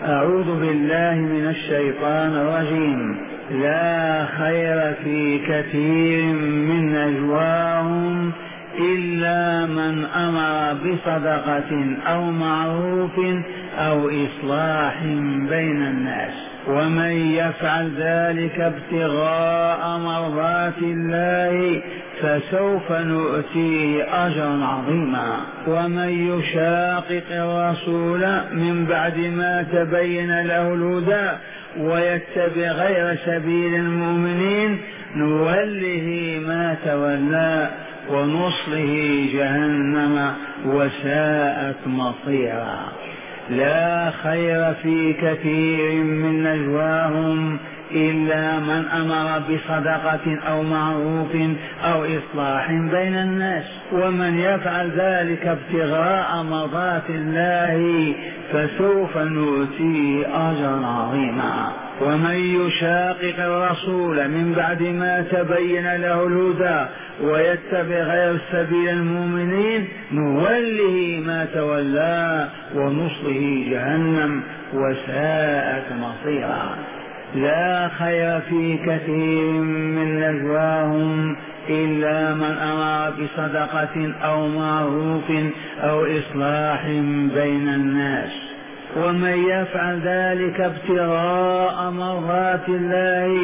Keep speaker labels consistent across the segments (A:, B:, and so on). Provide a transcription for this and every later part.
A: أعوذ بالله من الشيطان الرجيم. لا خير في كثير من نجواهم إلا من أمر بصدقة أو معروف أو إصلاح بين الناس، ومن يفعل ذلك ابتغاء مرضات الله فسوف نؤتيه أجرا عظيما. ومن يشاقق الرسول من بعد ما تبين له الهدى ويتبع غير سبيل المؤمنين نوله ما تولى ونصله جهنم وساءت مصيرا. لا خير في كثير من نجواهم إلا من أمر بصدقة أو معروف أو إصلاح بين الناس، ومن يفعل ذلك ابتغاء مرضات الله فسوف نؤتيه أجرا عظيما. ومن يشاقق الرسول من بعد ما تبين له الهدى ويتبع غير سبيل المؤمنين نوله ما تولى ونصله جهنم وساءت مصيرا. لا خير في كثير من نجواهم إلا من أمر بصدقة أو معروف أو إصلاح بين الناس، ومن يفعل ذلك ابتغاء مرضات الله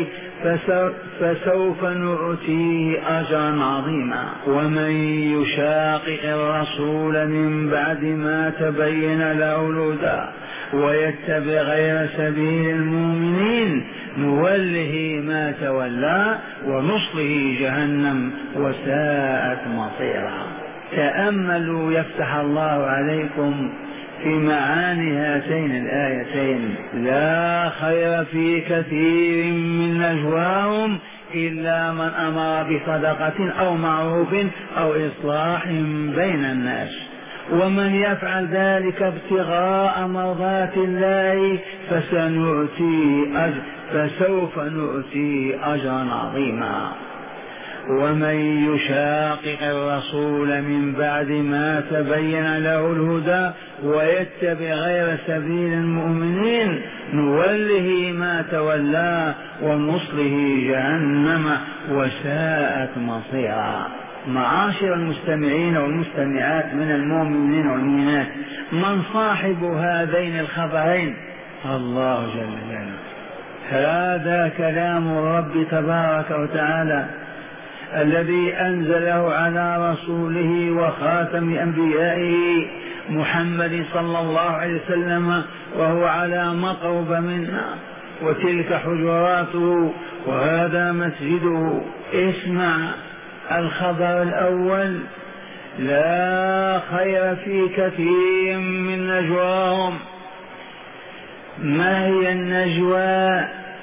A: فسوف نؤتيه أجرا عظيما. ومن يشاقق الرسول من بعد ما تبين له الهدى ويتبع غير سبيل المؤمنين نوله ما تولى ونصله جهنم وساءت مصيرا. تأملوا يفتح الله عليكم في معاني هاتين الآيتين. لا خير في كثير من نجواهم إلا من أمر بصدقة أو معروف أو إصلاح بين الناس، ومن يفعل ذلك ابتغاء مرضات الله فسوف نؤتيه أجرا عظيما. ومن يشاقق الرسول من بعد ما تبين له الهدى ويتبع غير سبيل المؤمنين نوله ما تولى ونصله جهنم وساءت مصيرا. معاشر المستمعين والمستمعات من المؤمنين والمؤمنات، من صاحب هذين الخبرين؟ الله جل جلاله. هذا كلام الرب تبارك وتعالى الذي أنزله على رسوله وخاتم أنبيائه محمد صلى الله عليه وسلم، وهو على مقرب منا، وتلك حجراته وهذا مسجده. اسمع الخبر الأول: لا خير في كثير من نجواهم. ما هي النجوى؟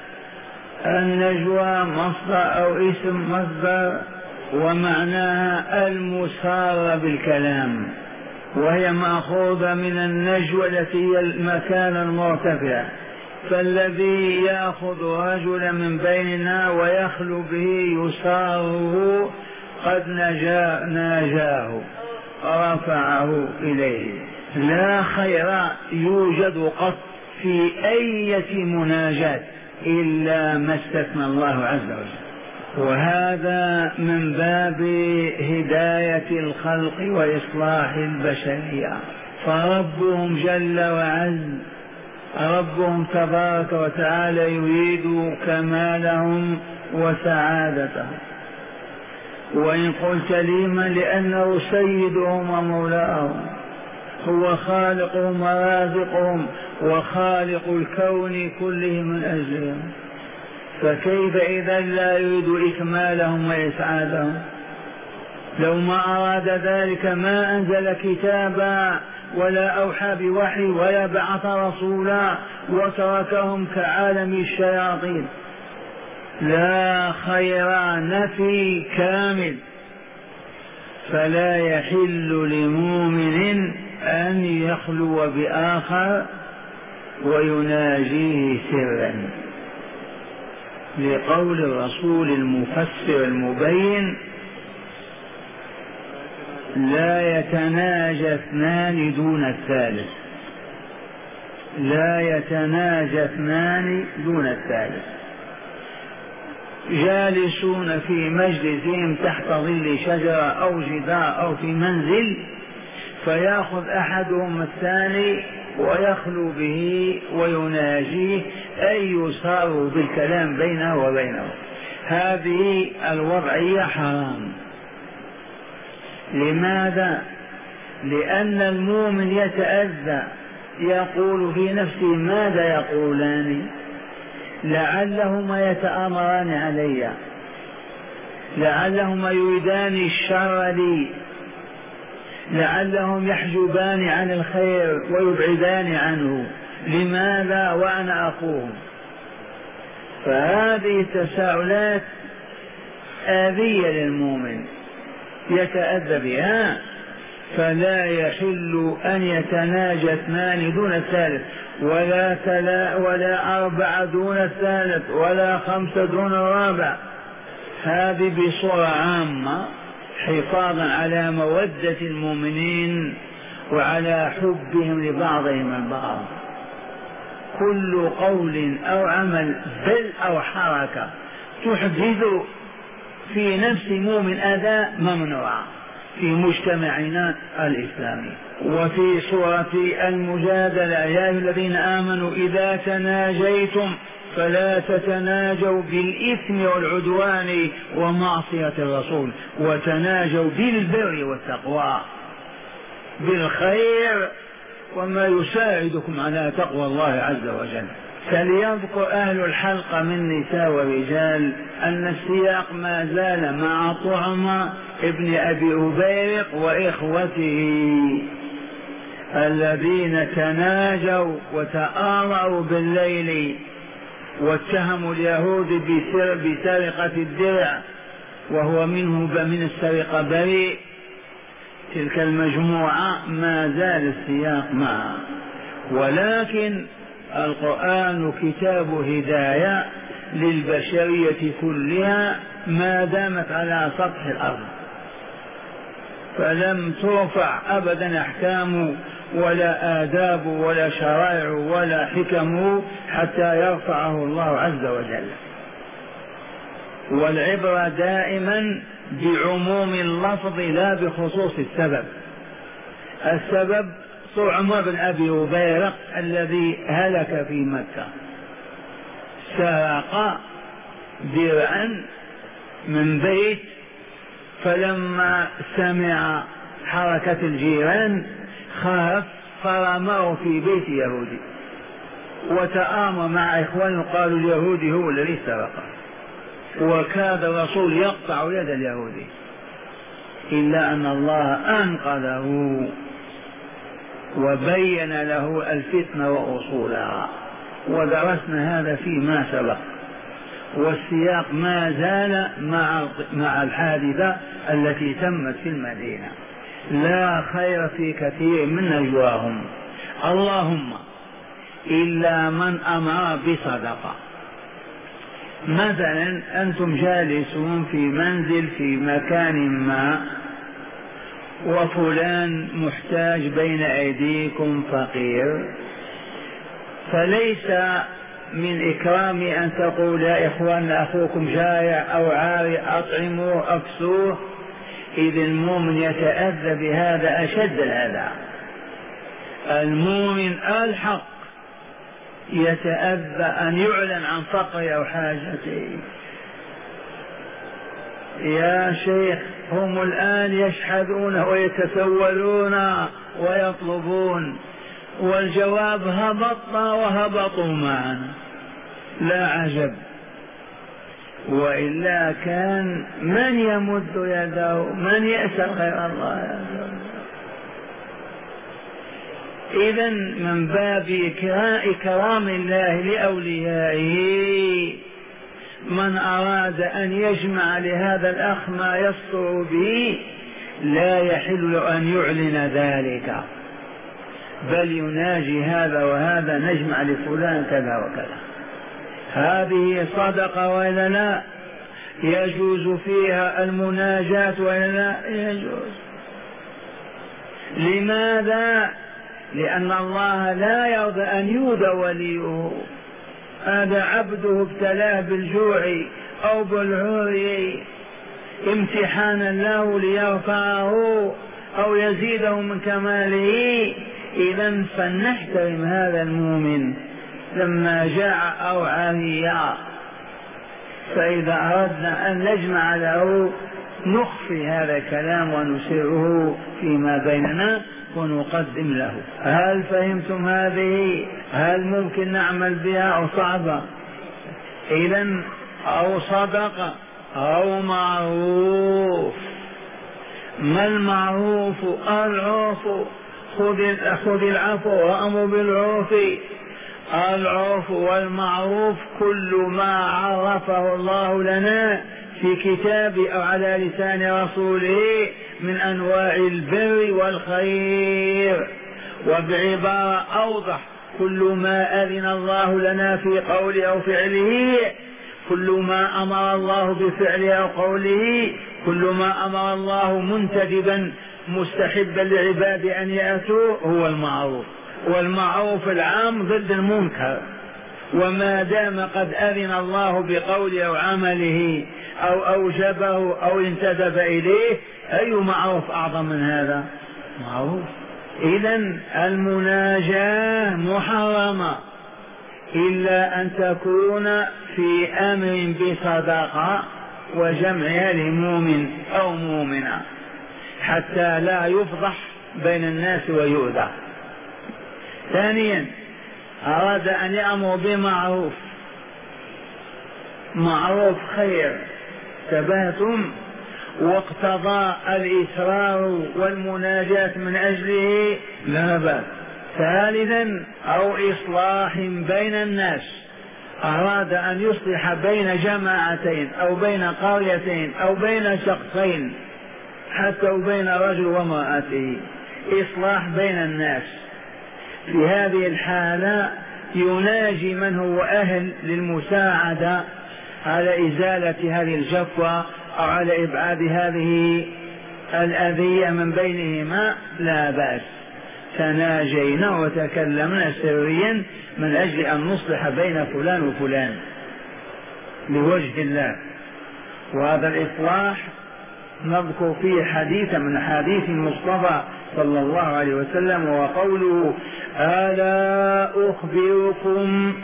A: النجوى مصدر أو اسم مصدر، ومعناها المسارة بالكلام، وهي مأخوذة من النجوى التي هي المكان المرتفع. فالذي يأخذ رجلا من بيننا ويخلو به يساره قد ناجاه رفعه إليه. لا خير يوجد قط في أي مناجاة إلا ما استثنى الله عز وجل، وهذا من باب هداية الخلق وإصلاح البشرية. فربهم جل وعز، ربهم تبارك وتعالى يريد كمالهم وسعادتهم. وإن قلت لما؟ لأنه سيدهم ومولاهم، هو خالقهم ورازقهم وخالق الكون كله من أجلهم، فكيف إذا لا يريد إكمالهم وإسعادهم؟ لو ما أراد ذلك ما أنزل كتابا ولا أوحى بوحي ولا بعث رسولا وتركهم كعالم الشياطين. لا خير، نفي كامل. فلا يحل لمؤمن أن يخلو بآخر ويناجيه سرا، لقول الرسول المفسر المبين: لا يتناجى اثنان دون الثالث. لا يتناجى اثنان دون الثالث، جالسون في مجلسهم تحت ظل شجرة أو جدار أو في منزل، فيأخذ أحدهم الثاني ويخلو به ويناجيه، أي يصار بالكلام بينه وبينه. هذه الوضعية حرام. لماذا؟ لأن المؤمن يتأذى، يقول في نفسه ماذا يقولان، لعلهما يتآمران علي، لعلهما يريدان الشر لي، لعلهم يحجبان عن الخير ويبعدان عنه. لماذا وأنا أخوهم؟ فهذه التساؤلات آذية للمؤمن يتأذى بها. فلا يحل أن يتناجى اثنان دون الثالث، ولا أربعة دون الثالث، ولا خمسة دون الرابع. هذه بصورة عامة حفاظا على مودة المؤمنين وعلى حبهم لبعضهم البعض. كل قول أو عمل بل أو حركة تحدث في نفس مؤمن أذى ممنوع في مجتمعنا الإسلامي. وفي سورة المجادلة: يا أيها الذين آمنوا إذا تناجيتم فلا تتناجوا بالإثم والعدوان ومعصية الرسول، وتناجوا بالبر والتقوى، بالخير وما يساعدكم على تقوى الله عز وجل. فليذكر أهل الحلقة من نساء ورجال أن السياق ما زال مع طعم ابن أبي أبيرق وإخوته الذين تناجوا وتآمروا بالليل واتهموا اليهود بسرقة الدرع، وهو منه من السرقة بريء. تلك المجموعة ما زال السياق معها، ولكن القرآن كتاب هداية للبشرية كلها ما دامت على سطح الأرض، فلم ترفع أبدا أحكام ولا آداب ولا شرائع ولا حكم حتى يرفعه الله عز وجل. والعبرة دائما بعموم اللفظ لا بخصوص السبب. السبب طعم بن أبي أبيرق الذي هلك في مكة، سرق درعا من بيت، فلما سمع حركة الجيران خاف فرماه في بيت يهودي، وتآمر مع إخوانه قالوا اليهودي هو الذي سرقه، وكاد الرسول يقطع يد اليهودي إلا أن الله أنقذه وبين له الفتنة وأصولها، ودرسنا هذا فيما سبق. والسياق ما زال مع الحادثة التي تمت في المدينة. لا خير في كثير من نجواهم اللهم إلا من أمر بصدقة. مثلا أنتم جالسون في منزل في مكان ما، وفلان محتاج بين أيديكم فقير، فليس من إكرامي أن تقول يا إخوان أخوكم جائع أو عاري أطعموه أكسوه. إذ المؤمن يتأذى بهذا أشد الأذى. المؤمن الحق يتأذى أن يعلن عن فقره أو حاجته. يا شيخ هم الآن يشحذون ويتسولون ويطلبون، والجواب هبطنا وهبطوا معنا، لا عجب. وإلا كان من يمد يده، من يسأل غير الله. إذن من باب إكرام الله لأوليائه من أراد أن يجمع لهذا الأخ ما يسطر به لا يحل له أن يعلن ذلك، بل يناجي هذا وهذا نجمع لفلان كذا وكذا. هذه صدقة وإلا لا؟ يجوز فيها المناجاة وإلا لا؟ يجوز. لماذا؟ لأن الله لا يرضى أن يؤذى وليه. هذا عبده ابتلاه بالجوع أو بالعري امتحانا له ليرفعه أو يزيده من كماله. إذا فلنحترم هذا المؤمن لما جاع أو عريا. فإذا أردنا أن نجمع له نخفي هذا الكلام ونسره فيما بيننا ونقدم له. هل فهمتم هذه؟ هل ممكن نعمل بها أو صعبة؟ إذن أو صدقة أو معروف. ما المعروف؟ العرف. خذ العفو وأمر بالعرف. العرف والمعروف كل ما عرفه الله لنا في كتابه أو على لسان رسوله من أنواع البر والخير. وبعبارة أوضح كل ما أذن الله لنا في قوله أو فعله، كل ما أمر الله بفعله أو قوله، كل ما أمر الله منتدبا مستحبا للعباد أن يأتوا هو المعروف. والمعروف العام ضد المنكر. وما دام قد أذن الله بقوله أو عمله أو أوجبه أو انتدب إليه، أي معروف أعظم من هذا؟ معروف. إذن المناجاة محرمة إلا أن تكون في أمر بصدقة وجمعها لمؤمن أو مؤمنة حتى لا يفضح بين الناس ويؤذى. ثانيا أراد أن يأمر بمعروف، معروف خير تبهتم، واقتضى الإسرار والمناجاة من أجله لا بأس. ثالثا أو إصلاح بين الناس، أراد أن يصلح بين جماعتين أو بين قريتين أو بين شخصين حتى وبين رجل وامرأته، إصلاح بين الناس. في هذه الحالة يناجي من هو أهل للمساعدة على إزالة هذه الجفوة أو على إبعاد هذه الأذية من بينهما، لا بأس. تناجينا وتكلمنا سريا من أجل أن نصلح بين فلان وفلان لوجه الله. وهذا الإصلاح نذكر فيه حديثا من حديث المصطفى صلى الله عليه وسلم، وقوله: ألا أخبركم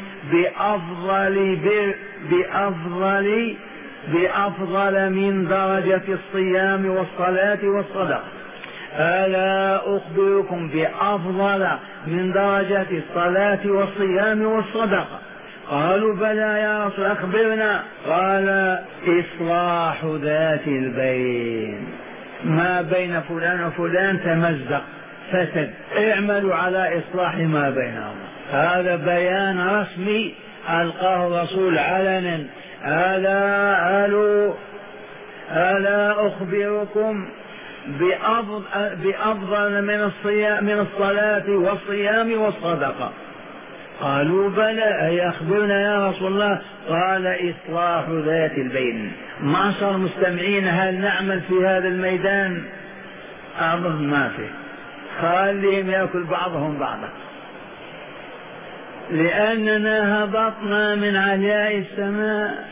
A: بأفضل من درجة الصيام والصلاة والصدقة. ألا أخبركم بأفضل من درجة الصلاة والصيام والصدقة؟ قالوا: بلى يا رسول، أخبرنا. قال: إصلاح ذات البين. ما بين فلان وفلان تمزق فسد، اعملوا على إصلاح ما بينهم. هذا بيان رسمي ألقاه الرسول علنا. ألا أخبركم بأفضل من الصلاة والصيام والصدقة؟ قالوا: بلى، أي أخبرنا يا رسول الله. قال: إصلاح ذات البين. معشر المستمعين، هل نعمل في هذا الميدان؟ أظن ما في. خليهم يأكل بعضهم بعضا، لأننا هبطنا من علياء السماء،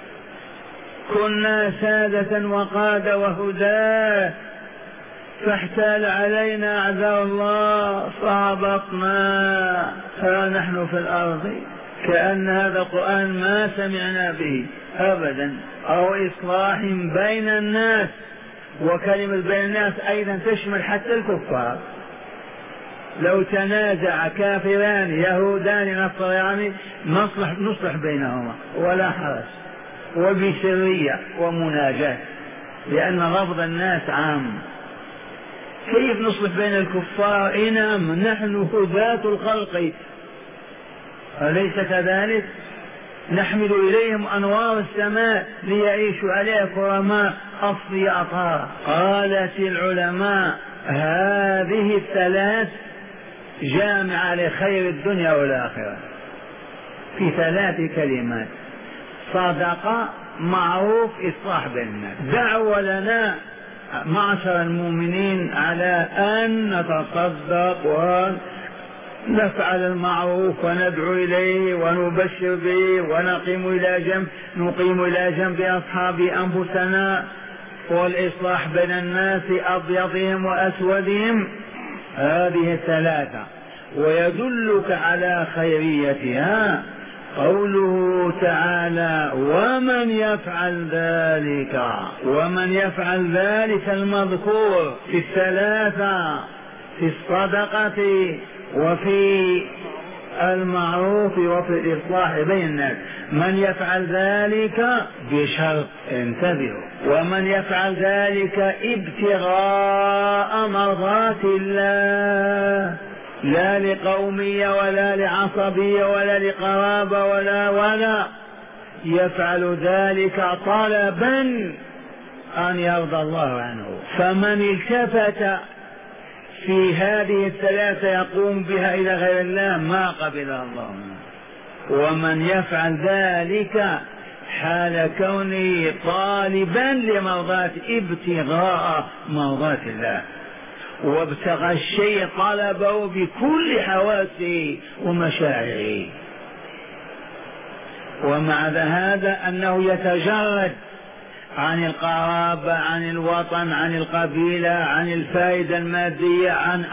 A: كنا سادة وقادة وهداة، فاحتال علينا عذاب الله فهبطنا، فنحن في الأرض كأن هذا القرآن ما سمعنا به أبدا. أو إصلاح بين الناس، وكلمة بين الناس أيضا تشمل حتى الكفار. لو تنازع كافران يهودان نصراني نصلح بينهما ولا حرج، وبسرية ومناجاة، لأن رفض الناس عام. كيف نصلح بين الكفار؟ إنما نحن هداة الخلق، أليس كذلك؟ نحمل إليهم أنوار السماء ليعيشوا عليها كرماء أصفياء أطهار. قالت العلماء: هذه الثلاث جامعة لخير الدنيا والآخرة في 3 كلمات: صدقة، معروف، إصلاح بين الناس. دعوة لنا معشر المؤمنين على أن نتصدق نفعل المعروف وندعو إليه ونبشر به نقيم إلى جنب أصحاب أنفسنا، والإصلاح بين الناس أبيضهم وأسودهم، هذه الثلاثة. ويدلك على خيريتها قوله تعالى: ومن يفعل ذلك المذكور في الثلاثة، في الصدقة وفي المعروف وفي الإصلاح بين الناس. من يفعل ذلك بشرط، انتبهوا، ومن يفعل ذلك ابتغاء مرضات الله، لا لقومية ولا لعصبية ولا لقرابة ولا يفعل ذلك طلبا أن يرضى الله عنه. فمن التفت في هذه الثلاثة يقوم بها إلى غير الله ما قبلها الله منه. ومن يفعل ذلك حال كونه طالبا لمرضات، ابتغاء مرضات الله، وابتغى الشيء طلبه بكل حواسه ومشاعره. ومع هذا أنه يتجرد عن القرابة، عن الوطن، عن القبيلة، عن الفائدة المادية،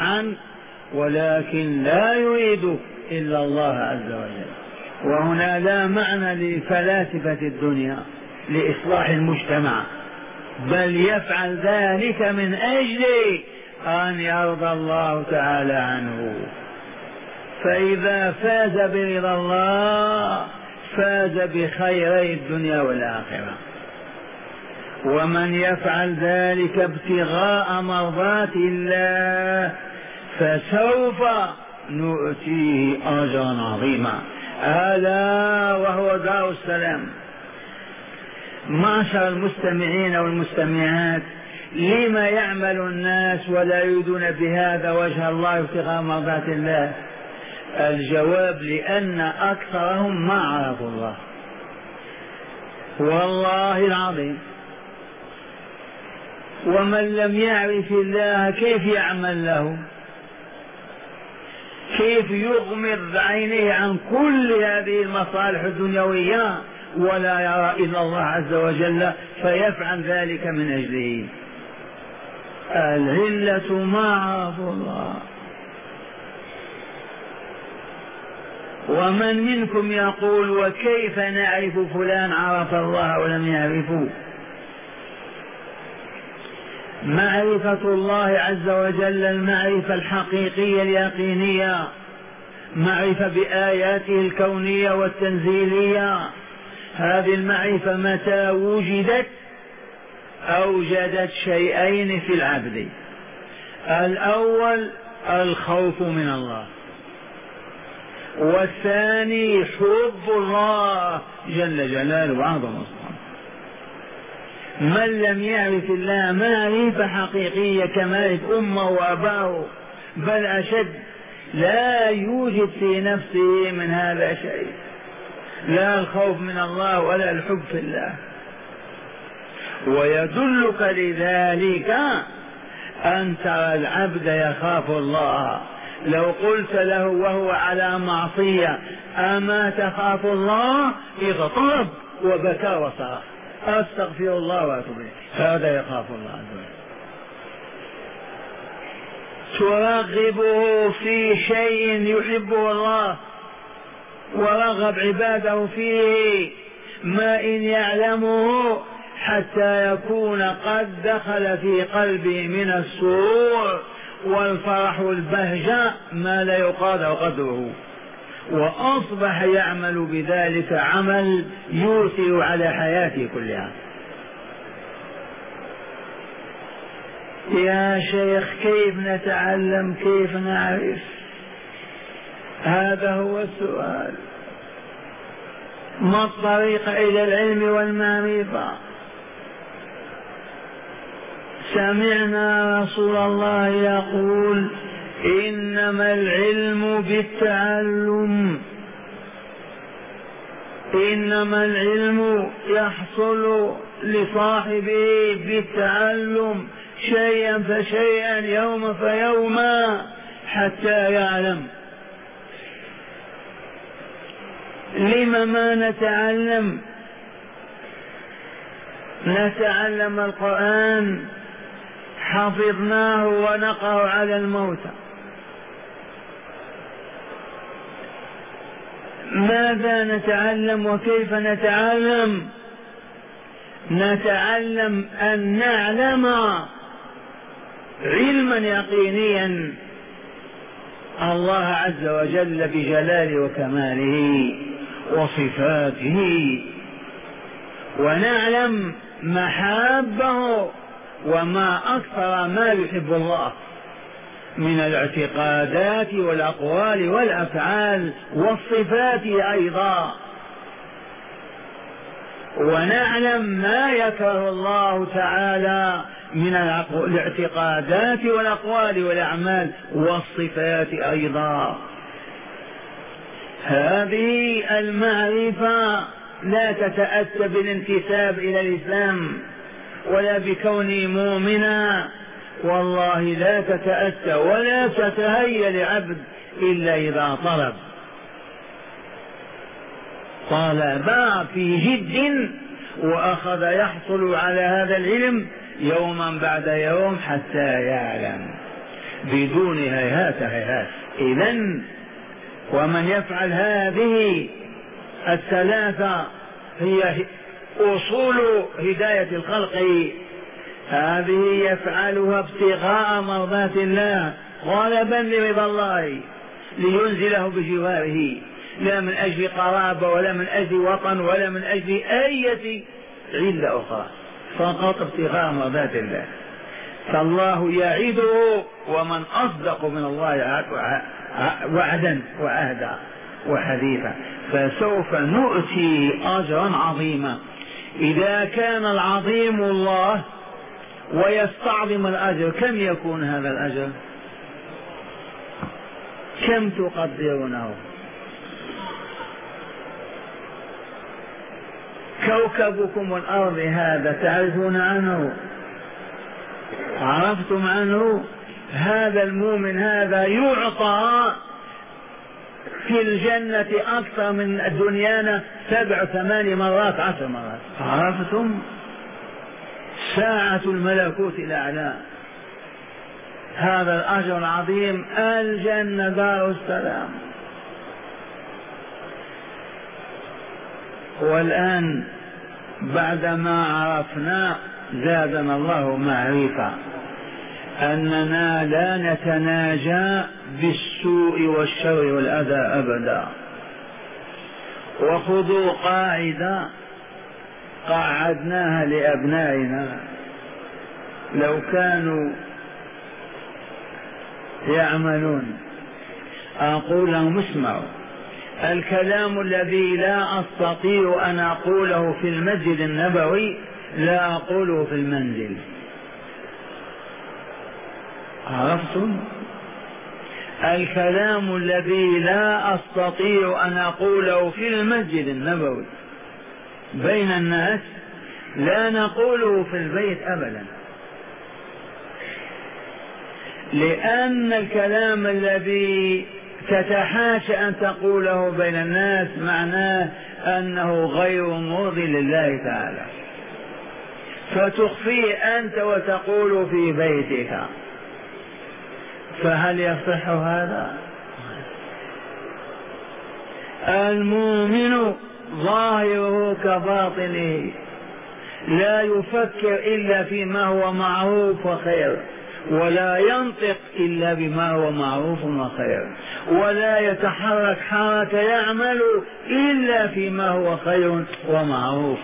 A: ولكن لا يريد إلا الله عز وجل. وهنا لا معنى لفلاسفة الدنيا لإصلاح المجتمع، بل يفعل ذلك من أجل أن يرضى الله تعالى عنه. فإذا فاز برضا الله فاز بخيري الدنيا والآخرة. ومن يفعل ذلك ابتغاء مرضات الله فسوف نؤتيه أجرا عظيما، ألا وهو دار السلام. معشر المستمعين والمستمعات، لما يعمل الناس ولا يريدون بهذا وجه الله ابتغاء مرضات الله؟ الجواب: لأن أكثرهم ما عرفوا الله، والله العظيم. ومن لم يعرف الله كيف يعمل له؟ كيف يغمض عينيه عن كل هذه المصالح الدنيوية ولا يرى إلا الله عز وجل فيفعل ذلك من أجله؟ العلة ما عرفوا الله. ومن منكم يقول: وكيف نعرف فلان عرف الله ولم يعرفه؟ معرفة الله عز وجل المعرفة الحقيقية اليقينية، معرفة بآياته الكونية والتنزيلية. هذه المعرفة متى وجدت أوجدت شيئين في العبد: الأول الخوف من الله، والثاني حب الله جل جلاله وعظم الله. من لم يعرف الله معرفة حقيقية كمعرفة أمه وأباه بل أشد، لا يوجد في نفسه من هذا شيء، لا الخوف من الله ولا الحب في الله. ويدلك لذلك أن ترى العبد يخاف الله. لو قلت له وهو على معصية: أما تخاف الله؟ اضطرب وبكى وصرخ: أستغفر الله وأتوب إليه. هذا يخاف الله عز وجل. ترغبه في شيء يحبه الله ورغب عباده فيه، ما إن يعلمه حتى يكون قد دخل في قلبه من السرور والفرح والبهجة ما لا يقادر قدره، وأصبح يعمل بذلك عمل يؤثر على حياته كلها. يا شيخ كيف نتعلم؟ كيف نعرف؟ هذا هو السؤال. ما الطريق إلى العلم والمعرفة؟ سمعنا رسول الله يقول: إنما العلم بالتعلم، إنما العلم يحصل لصاحبه بالتعلم شيئا فشيئا يوما فيوما حتى يعلم. لم ما نتعلم القرآن، حفظناه ونقرأ على الموتى. ماذا نتعلم وكيف نتعلم؟ نتعلم أن نعلم علما يقينيا الله عز وجل بجلاله وكماله وصفاته، ونعلم محابه وما أكثر ما يحب الله من الاعتقادات والأقوال والأفعال والصفات أيضا، ونعلم ما يكره الله تعالى من الاعتقادات والأقوال والأعمال والصفات أيضا. هذه المعرفة لا تتأتى بالانتساب إلى الإسلام ولا بكونه مؤمنا، والله لا تتأتى ولا تتهيأ لعبد إلا إذا طلب في جد وأخذ يحصل على هذا العلم يوما بعد يوم حتى يعلم بدون هيهات. إذن ومن يفعل هذه الثلاثة هي أصول هداية الخلق، هذه يفعلها ابتغاء مرضات الله غالبا لرضا الله لينزله بجواره، لا من أجل قرابة ولا من أجل وطن ولا من أجل أي علة أخرى، فقط ابتغاء مرضات الله. فالله يعده، ومن أصدق من الله وعدا وعهدا وحديثا، فسوف نؤتي أجرا عظيما. إذا كان العظيم الله ويستعظم الأجر، كم يكون هذا الأجر؟ كم تقدرونه؟ كوكبكم الأرض هذا تعرفون عنه؟ عرفتم عنه؟ هذا المؤمن هذا يعطى في الجنة أكثر من دنيانا 7 8 مرات 10 مرات. عرفتم؟ ساعة الملكوت الأعلى، هذا الأجر العظيم، الجنة دار السلام. والآن بعدما عرفنا زادنا الله معرفة أننا لا نتناجى بالسوء والشر والأذى أبدا. وخذوا قاعدة قعدناها لأبنائنا لو كانوا يعملون، أقول لهم اسمعوا، الكلام الذي لا أستطيع أن أقوله في المسجد النبوي لا أقوله في المنزل. عرفتم؟ الكلام الذي لا أستطيع أن أقوله في المسجد النبوي بين الناس لا نقوله في البيت أبدا، لأن الكلام الذي تتحاشى أن تقوله بين الناس معناه أنه غير مرضي لله تعالى، فتخفيه أنت وتقول في بيتك، فهل يصح هذا؟ المؤمن ظاهره كباطنه، لا يفكر إلا فيما هو معروف وخير، ولا ينطق إلا بما هو معروف وخير، ولا يتحرك حركة يعمل إلا فيما هو خير ومعروف.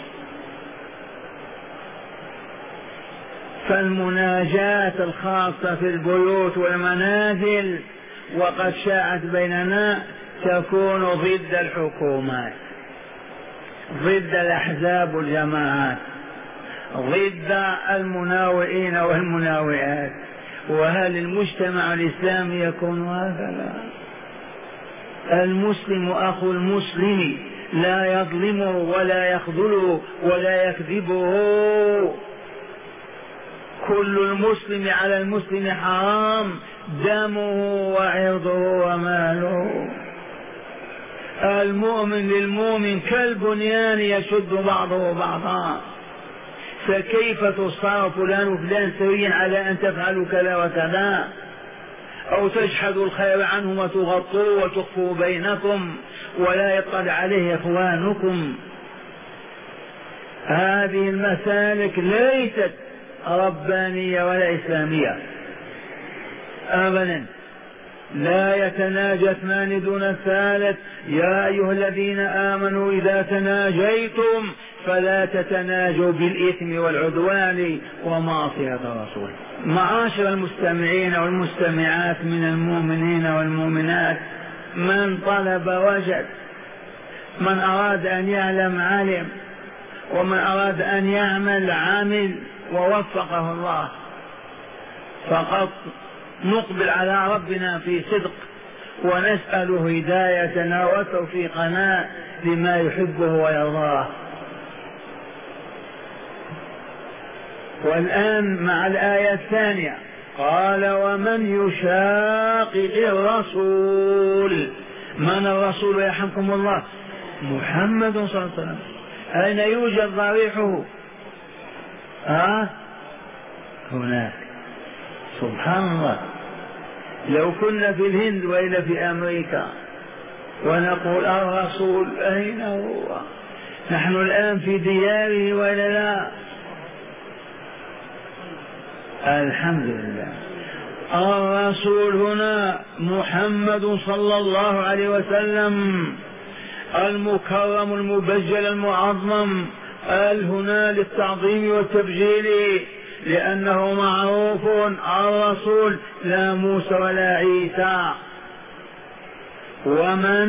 A: فالمناجاة الخاصة في البيوت والمنازل وقد شاعت بيننا تكون ضد الحكومات، ضد الأحزاب والجماعات، ضد المناوئين والمناوئات. وهل المجتمع الإسلامي يكون هكذا؟ المسلم أخو المسلم لا يظلمه ولا يخذله ولا يكذبه. كل المسلم على المسلم حرام، دمه وعرضه وماله. المؤمن للمؤمن كالبنيان يشد بعضه بعضا، فكيف تصار فلان وفلان سويا على أن تفعلوا كذا وكذا، أو تجحدوا الخير عنهم وتغطوا وتخفوا بينكم ولا يطلع عليه إخوانكم. هذه المسالك ليست ربانية ولا إسلامية أبدا. لا يتناجى اثنان دون الثالث. يا أيها الذين آمنوا إذا تناجيتم فلا تتناجوا بالإثم والعدوان ومعصية الرسول. معاشر المستمعين والمستمعات من المؤمنين والمؤمنات، من طلب وجد، من أراد أن يعلم علم، ومن أراد أن يعمل عمل ووفقه الله. فقط نقبل على ربنا في صدق ونسأله هدايتنا وتوفيقنا لما يحبه ويرضاه. والآن مع الآية الثانية قال ومن يشاقق الرسول. من الرسول يرحمكم الله؟ محمد صلى الله عليه وسلم. أين يوجد ضريحه؟ هناك. سبحان الله، لو كنا في الهند وإلا في أمريكا ونقول الرسول أين هو؟ نحن الآن في دياره وإلا لا؟ الحمد لله. الرسول هنا محمد صلى الله عليه وسلم المكرم المبجل المعظم. قال هنا للتعظيم والتبجيل لأنه معروف الرسول لا موسى ولا عيسى. ومن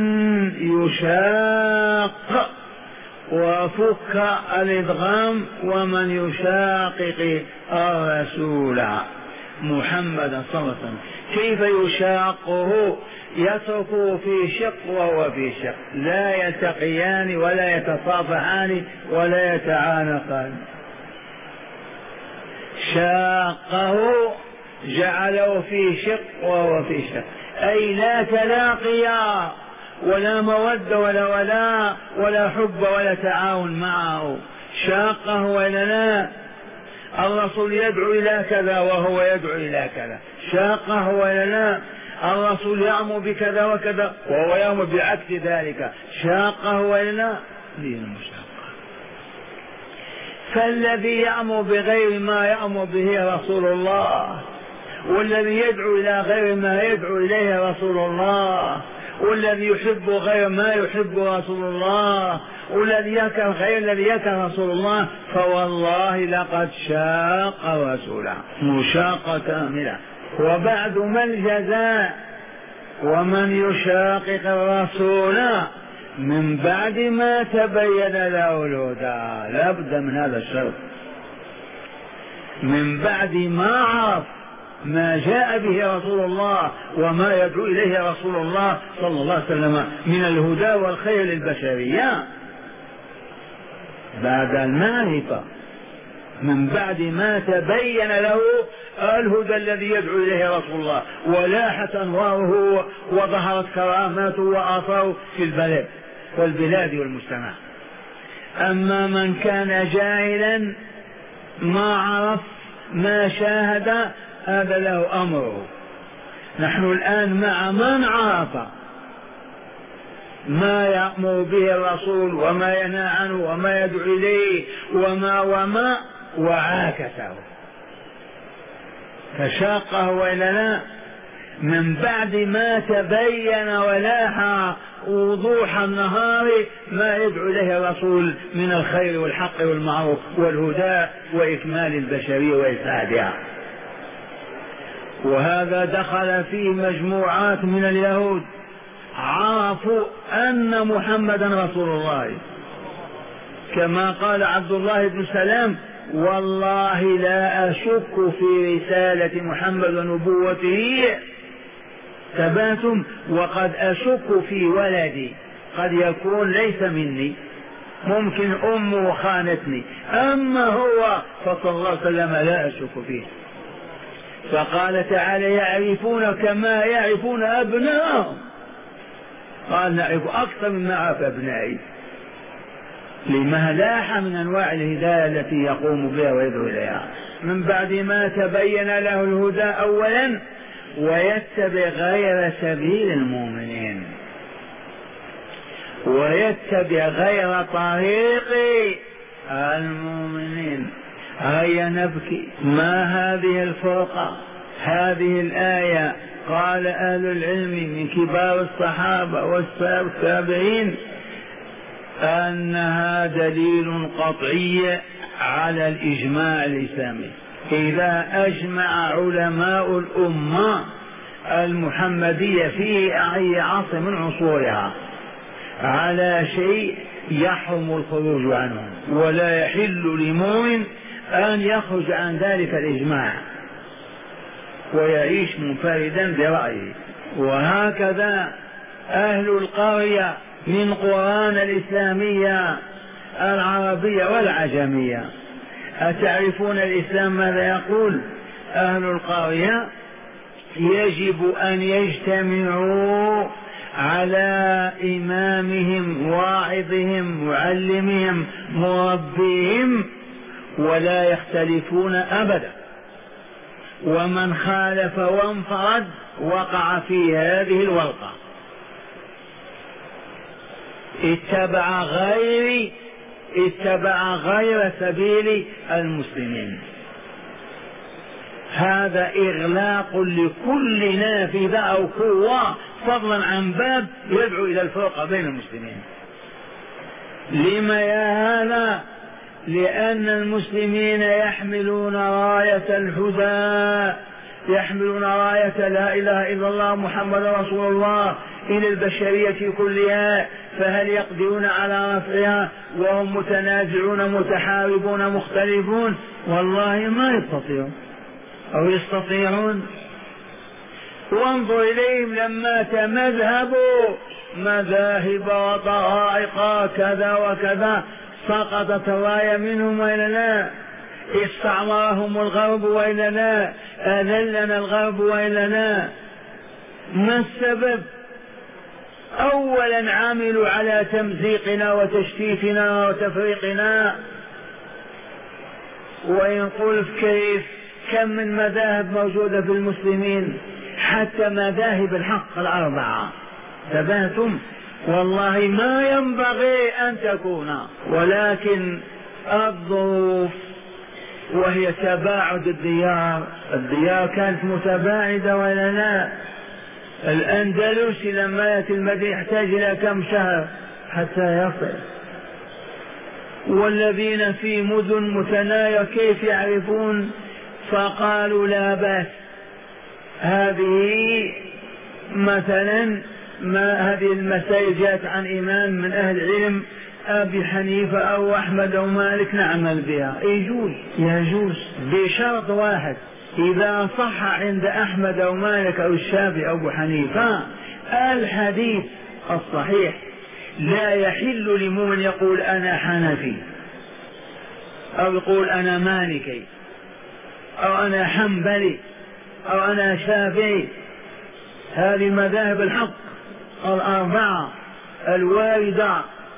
A: يشاق وفك الإدغام ومن يشاقق الرسول محمد صلى الله عليه وسلم. كيف يشاقه؟ يتركه في شق وهو في شق، لا يلتقيان ولا يتصافحان ولا يتعانقان. شاقه جعله في شق وهو في شق، أي لا تلاقيا ولا مودة ولا ولاء ولا حب ولا تعاون معه. شاقه ولا لا؟ الرسول يدعو إلى كذا وهو يدعو إلى كذا. شاقه ولا لا؟ الرسول يأمر بكذا وكذا وهو يأمر بعكس ذلك. شاقه ولا لا؟ دين المشاقة. فالذي يأمر بغير ما يأمر به رسول الله، والذي يدعو إلى غير ما يدعو إليه رسول الله، والذي يحب غير ما يحب رسول الله، والذي يكره غير الذي يكره رسول الله، فوالله لقد شاق رسوله مشاقة كاملة. وبعد ما الجزاء؟ ومن يشاقق الرسول من بعد ما تبين له الهدى. لا بد من هذا الشرط، من بعد ما عرف ما جاء به رسول الله وما يدعو إليه رسول الله صلى الله عليه وسلم من الهدى والخير للبشرية. بعد المعرفة، من بعد ما تبين له الهدى الذي يدعو إليه رسول الله ولاحت أنواره وظهرت كراماته وآثاره في البلد والبلاد والمجتمع. أما من كان جاهلا ما عرف ما شاهد هذا له أمره. نحن الآن مع من عرف ما يأمر به الرسول وما ينهى عنه وما يدعو إليه وما وعاكسه فشاقه وإلا لا. من بعد ما تبين ولاح وضوح النهار ما يدعو إليه الرسول من الخير والحق والمعروف والهدى وإكمال البشرية وإسعادها. وهذا دخل فيه مجموعات من اليهود عرفوا أن محمدا رسول الله، كما قال عبد الله بن سلام والله لا أشك في رسالة محمد ونبوته ثباتم وقد أشك في ولدي، قد يكون ليس مني، ممكن أمه خانتني، أما هو فصلى الله عليه وسلم لا أشك فيه. فقال تعالى يعرفون كما يعرفون أبناءهم. قال نعرف أكثر مما أعرف أبنائي، لما لاح من أنواع الهداية التي يقوم بها ويدعو إليها. من بعد ما تبين له الهدى أولا ويتبع غير سبيل المؤمنين، ويتبع غير طريق المؤمنين. هيا نبكي، ما هذه الفرقة؟ هذه الآية قال أهل العلم من كبار الصحابة والتابعين أنها دليل قطعي على الإجماع الإسلامي. إذا أجمع علماء الأمة المحمدية في أي عصر من عصورها على شيء يحرم الخروج عنه، ولا يحل لمؤمن أن يخرج عن ذلك الإجماع ويعيش منفردا برأيه. وهكذا أهل القرية من قرآن الإسلامية العربية والعجمية. أتعرفون الإسلام ماذا يقول؟ أهل القرية يجب أن يجتمعوا على إمامهم واعظهم معلمهم مربيهم ولا يختلفون أبدا، ومن خالف وانفرد وقع في هذه الورطة، اتبع غير سبيل المسلمين. هذا إغلاق لكل نافذة أو قوة فضلا عن باب يدعو إلى الفرقة بين المسلمين. لما يا هذا؟ لأن المسلمين يحملون راية الهدى، يحملون راية لا إله إلا الله محمد رسول الله إلى البشرية كلها، فهل يقدرون على رفعها وهم متنازعون متحاربون مختلفون؟ والله ما يستطيعون أو يستطيعون. وانظر إليهم لما تمذهبوا مذاهب وطرائق كذا وكذا، سقطت الراية منهم وإلا لا؟ استعمرهم الغرب وإلا لا؟ أذلنا الغرب وإلا لا؟ ما السبب؟ أولا عملوا على تمزيقنا وتشتيتنا وتفريقنا. وإن قلت كيف؟ كم من مذاهب موجودة في المسلمين، حتى مذاهب الحق الأربعة، تبهتم؟ والله ما ينبغي أن تكون، ولكن الظروف وهي تباعد الديار كانت متباعدة ولا لا؟ الأندلسي لما يأتي المدينة يحتاج إلى كم شهر حتى يصل، والذين في مدن متناية كيف يعرفون؟ فقالوا لا بأس. هذه مثلا ما هذه المسائل جاءت عن إمام من أهل العلم أبي حنيفة أو أحمد أو مالك نعمل بها، يجوز بشرط واحد: إذا صح عند أحمد أو مالك أو الشافعي أو أبو حنيفة الحديث الصحيح لا يحل لمؤمن يقول أنا حنفي أو يقول أنا مالكي أو أنا حنبلي أو أنا شافعي. هذه مذاهب الحق الأربعة الواردة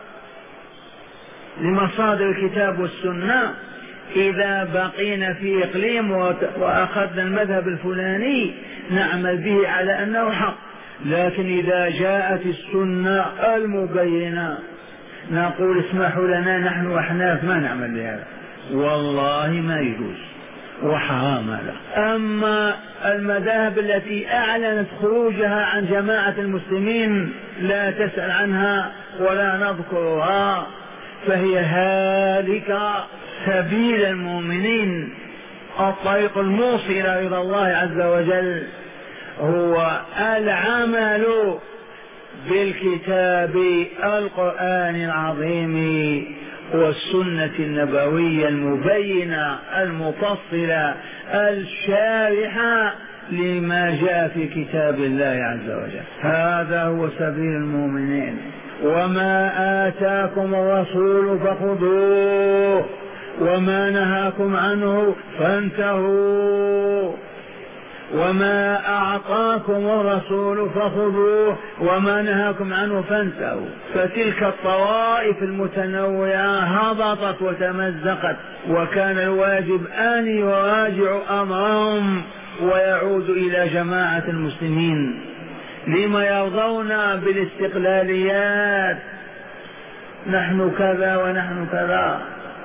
A: لمصادر الكتاب والسنة. إذا بقينا في إقليم وأخذنا المذهب الفلاني نعمل به على أنه حق، لكن إذا جاءت السنة المبينة نقول اسمحوا لنا نحن أحناف ما نعمل بهذا، والله ما يجوز وحرام هذا. أما المذاهب التي أعلنت خروجها عن جماعة المسلمين لا تسأل عنها ولا نذكرها، فهي هالكة. سبيل المؤمنين الطريق الموصل إلى الله عز وجل هو العمل بالكتاب القرآن العظيم والسنة النبوية المبينة المفصلة الشارحة لما جاء في كتاب الله عز وجل. هذا هو سبيل المؤمنين. وما آتاكم الرسول فخذوه وما نهاكم عنه فانتهوا. وما أعطاكم الرسول فخذوه وما نهاكم عنه فانتهوا. فتلك الطوائف المتنوعة هبطت وتمزقت، وكان الواجب أن يراجعوا أمرهم ويعود إلى جماعة المسلمين. لما يرضون بالاستقلاليات؟ نحن كذا ونحن كذا.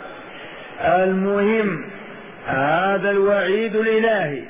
A: المهم هذا الوعيد الإلهي.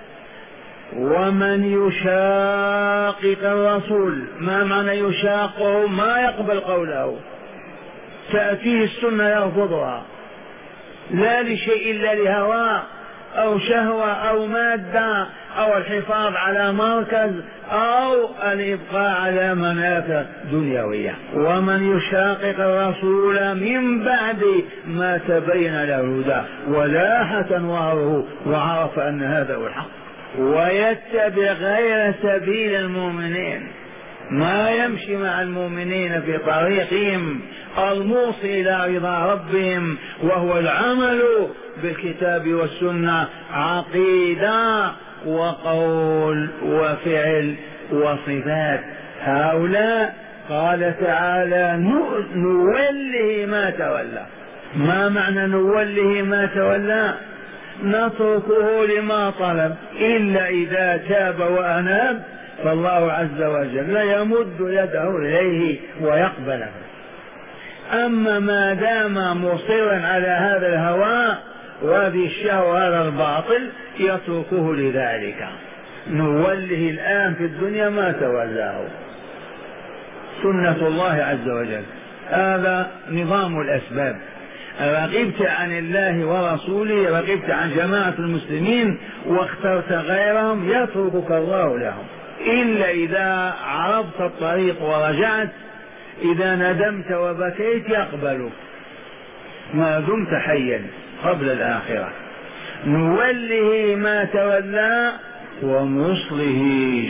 A: ومن يشاقق الرسول، ما معنى يشاقه؟ ما يقبل قوله، تأتيه السنة يرفضها، لا لشيء إلا لهوى أو شهوة أو مادة أو الحفاظ على مركز أو الإبقاء على منافع دنيوية. ومن يشاقق الرسول من بعد ما تبين له الهدى ولاح أنواره وعرف أن هذا هو الحق ويتبع غير سبيل المؤمنين، ما يمشي مع المؤمنين في طريقهم الموصل إلى رضا ربهم، وهو العمل بالكتاب والسنة عقيدة وقول وفعل وصفات. هؤلاء قال تعالى نوله ما تولى. ما معنى نوله ما تولى؟ نتركه لما طلب، إلا إذا تاب وأناب فالله عز وجل يمد يده إليه ويقبله. أما ما دام مصرا على هذا الهوى وهذه الشهوة وهذا الباطل يتركه لذلك. نوله الآن في الدنيا ما تولاه، سنة الله عز وجل. هذا نظام الأسباب. رغبت عن الله ورسوله، رغبت عن جماعة المسلمين واخترت غيرهم، يتركك الله لهم، إلا إذا عرفت الطريق ورجعت، إذا ندمت وبكيت يقبلك ما دمت حيا قبل الآخرة. نوله ما تولى ونصله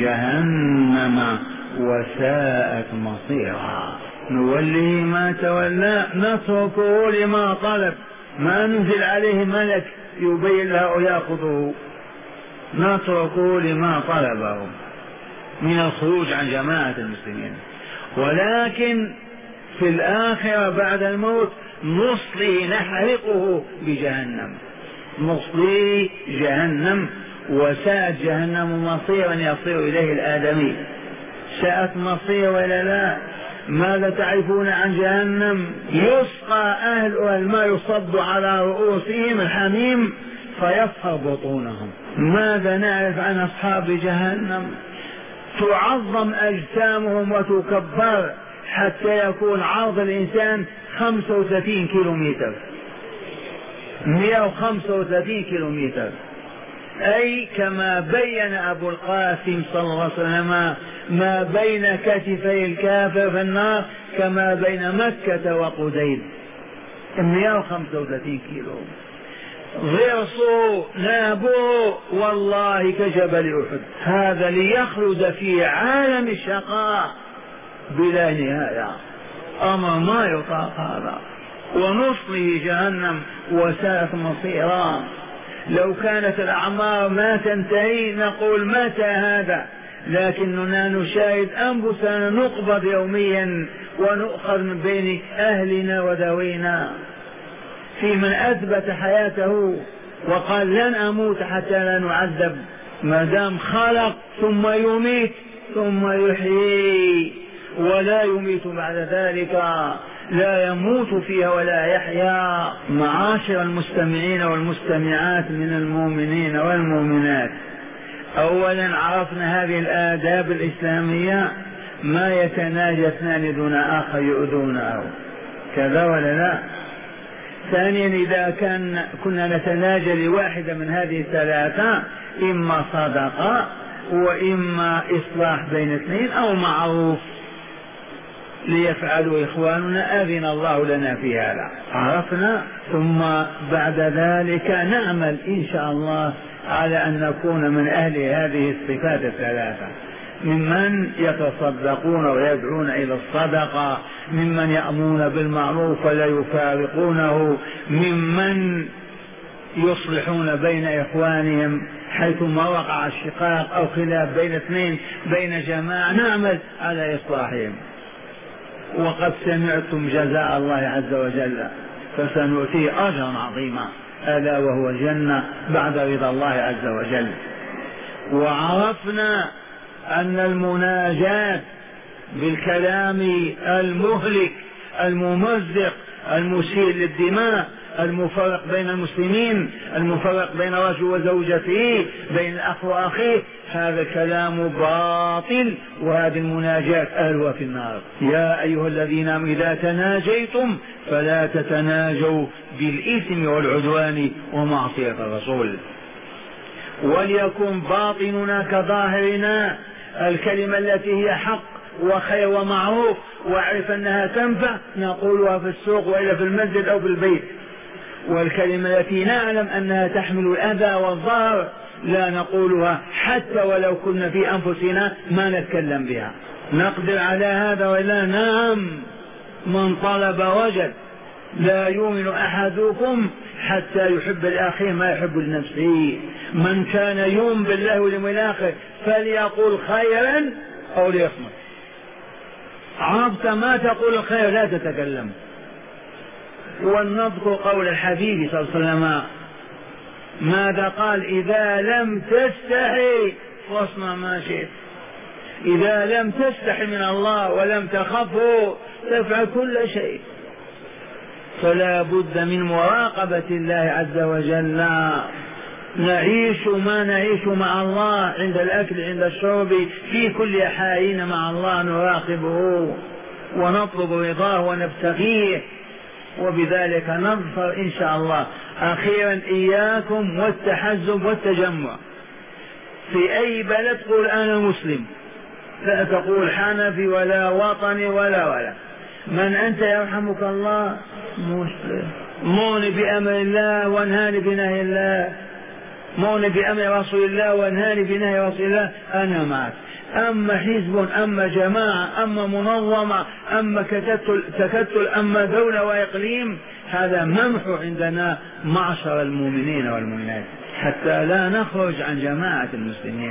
A: جهنم وساءت مصيرا. نوله ما تولى، نتركه لما طلب، ما ننزل عليه ملك يبين له ويأخذه، نتركه لما طلبه من الخروج عن جماعة المسلمين. ولكن في الآخرة بعد الموت نصلي نحرقه بجهنم، نصلي جهنم وساءت جهنم مصيرا يصير إليه الآدمي. ساءت مصير ولا لا؟ ماذا تعرفون عن جهنم؟ يسقى أهلها الماء يصب على رؤوسهم الحميم فيصهر بطونهم. ماذا نعرف عن أصحاب جهنم؟ تعظم أجسامهم وتكبر حتى يكون عرض الإنسان 35 كيلومتر، 135 كيلومتر، أي كما بين أبو القاسم صلى الله عليه وسلم ما بين كتفي الكافر في النار كما بين مكة وقديد، 135 كيلو. ضرسوا نابوا والله كجبل أحد. هذا ليخلد في عالم الشقاء بلا نهاية، أمر ما يطاق هذا. ونصله جهنم وساءت مصيرا. لو كانت الأعمار ما تنتهي نقول متى هذا، لكننا نشاهد أنفسنا نقبض يوميا ونؤخذ من بين أهلنا وذوينا. في من أثبت حياته وقال لن أموت حتى لا نعذب، ما دام خلق ثم يميت ثم يحيي ولا يميت بعد ذلك، لا يموت فيها ولا يحيا. معاشر المستمعين والمستمعات من المؤمنين والمؤمنات، أولا عرفنا هذه الآداب الإسلامية، ما يتناجى اثنان دون آخر يؤذونه، كذا ولا لا؟ ثانيا إذا كنا نتناجى لواحدة من هذه الثلاثة، إما صدقة وإما إصلاح بين اثنين أو معروف ليفعلوا إخواننا، أذن الله لنا في هذا، عرفنا. ثم بعد ذلك نعمل إن شاء الله على أن نكون من أهل هذه الصفات الثلاثة، ممن يتصدقون ويدعون إلى الصدقة، ممن يأمرون بالمعروف ولا يفارقونه، ممن يصلحون بين إخوانهم. حيثما وقع الشقاق أو خلاف بين اثنين بين جماعة نعمل على إصلاحهم. وقد سمعتم جزاء الله عز وجل فسنؤتيه أجرا عظيما ألا وهو الجنة بعد رضا الله عز وجل. وعرفنا أن المناجاة بالكلام المهلك الممزق المسيل للدماء المفرق بين المسلمين المفرق بين رجل وزوجته بين الأخ وأخيه هذا كلام باطل، وهذه المناجاة أهلها في النار. يا أيها الذين آمنوا إذا تناجيتم فلا تتناجوا بالإثم والعدوان ومعصية الرسول. وليكن باطننا كظاهرنا، الكلمة التي هي حق وخير ومعروف واعرف أنها تنفع نقولها في السوق وإلا في المسجد أو في البيت، والكلمة التي نعلم أنها تحمل الأذى والضرر لا نقولها حتى ولو كنا في أنفسنا ما نتكلم بها. نقدر على هذا ولا؟ نعم، من طلب وجد. لا يؤمن أحدكم حتى يحب الآخر ما يحب لنفسه. من كان يؤمن بالله واليوم الآخر فليقول خيرا أو ليصمت. عرفت ما تقول الخير لا تتكلم. ولنذكر قول الحبيب صلى الله عليه وسلم ماذا قال؟ إذا لم تستحي فاصنع ما شئت. إذا لم تستحي من الله ولم تخفه تفعل كل شيء. فلا بد من مراقبة الله عز وجل. نعيش ما نعيش مع الله عند الأكل عند الشرب في كل حين مع الله نراقبه ونطلب رضاه ونبتغيه، وبذلك نظفر إن شاء الله. أخيرا إياكم والتحزب والتجمع في أي بلد. قل أنا مسلم، لا تقول حنفي ولا وطني ولا من أنت يرحمك الله؟ مسلم. موني بأمر الله وانهاني بنهي الله، موني بأمر رسول الله وانهاني بنهي رسول الله، أنا معك. أما حزب أما جماعة أما منظمة أما تكتل أما دولة وإقليم هذا ممحو عندنا معشر المؤمنين والمؤمنات حتى لا نخرج عن جماعة المسلمين.